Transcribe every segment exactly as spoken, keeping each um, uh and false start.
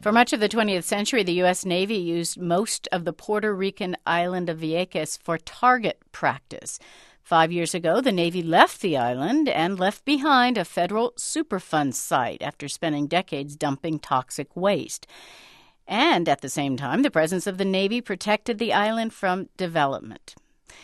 For much of the twentieth century, the U S. Navy used most of the Puerto Rican island of Vieques for target practice. Five years ago, the Navy left the island and left behind a federal Superfund site after spending decades dumping toxic waste. And at the same time, the presence of the Navy protected the island from development.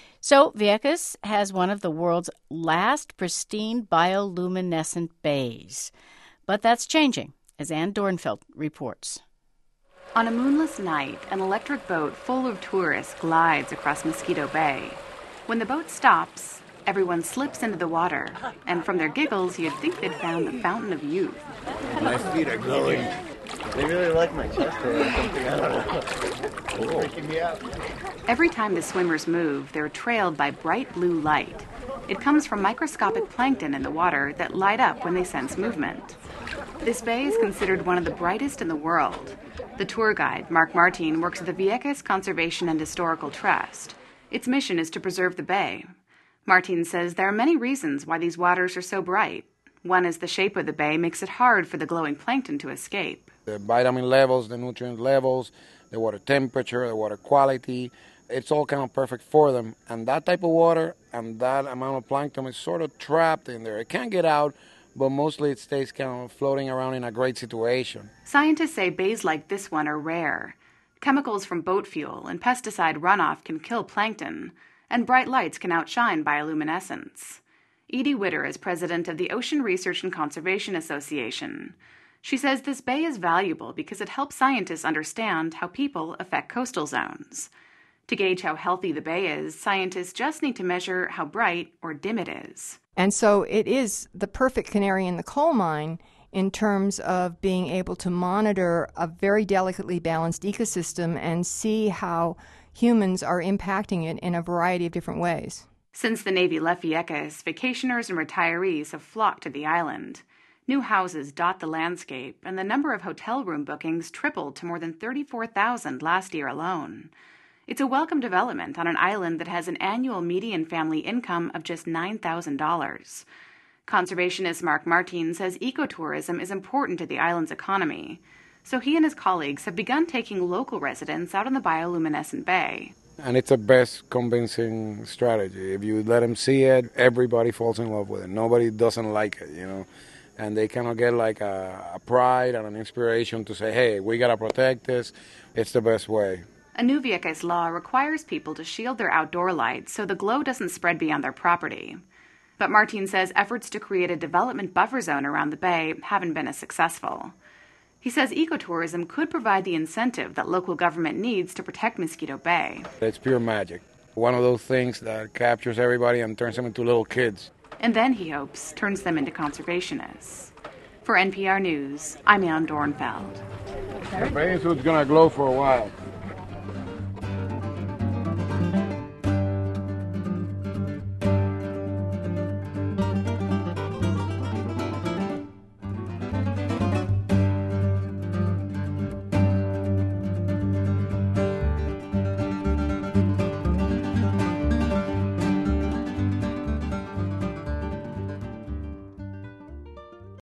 So Vieques has one of the world's last pristine bioluminescent bays. But that's changing, as Ann Dornfeld reports. On a moonless night, an electric boat full of tourists glides across Mosquito Bay. When the boat stops, everyone slips into the water, and from their giggles, you'd think they'd found the fountain of youth. My feet are glowing. They really like my chest hair or something. I don't know. It's freaking me out. Every time the swimmers move, they're trailed by bright blue light. It comes from microscopic plankton in the water that light up when they sense movement. This bay is considered one of the brightest in the world. The tour guide, Mark Martin, works at the Vieques Conservation and Historical Trust. Its mission is to preserve the bay. Martin says there are many reasons why these waters are so bright. One is the shape of the bay makes it hard for the glowing plankton to escape. The vitamin levels, the nutrient levels, the water temperature, the water quality, it's all kind of perfect for them. And that type of water and that amount of plankton is sort of trapped in there. It can't get out, but mostly it stays kind of floating around in a great situation. Scientists say bays like this one are rare. Chemicals from boat fuel and pesticide runoff can kill plankton, and bright lights can outshine bioluminescence. Edie Witter is president of the Ocean Research and Conservation Association. She says this bay is valuable because it helps scientists understand how people affect coastal zones. To gauge how healthy the bay is, scientists just need to measure how bright or dim it is. And so it is the perfect canary in the coal mine in terms of being able to monitor a very delicately balanced ecosystem and see how humans are impacting it in a variety of different ways. Since the Navy left Vieques, vacationers and retirees have flocked to the island. New houses dot the landscape, and the number of hotel room bookings tripled to more than thirty-four thousand last year alone. It's a welcome development on an island that has an annual median family income of just nine thousand dollars. Conservationist Mark Martin says ecotourism is important to the island's economy, so he and his colleagues have begun taking local residents out on the bioluminescent bay. And it's the best convincing strategy. If you let them see it, everybody falls in love with it. Nobody doesn't like it, you know. And they kind of get like a, a pride and an inspiration to say, hey, we got to protect this. It's the best way. A new Vieques law requires people to shield their outdoor lights so the glow doesn't spread beyond their property. But Martin says efforts to create a development buffer zone around the bay haven't been as successful. He says ecotourism could provide the incentive that local government needs to protect Mosquito Bay. It's pure magic. One of those things that captures everybody and turns them into little kids. And then, he hopes, turns them into conservationists. For N P R News, I'm Ann Dornfeld. The bay is going to glow for a while.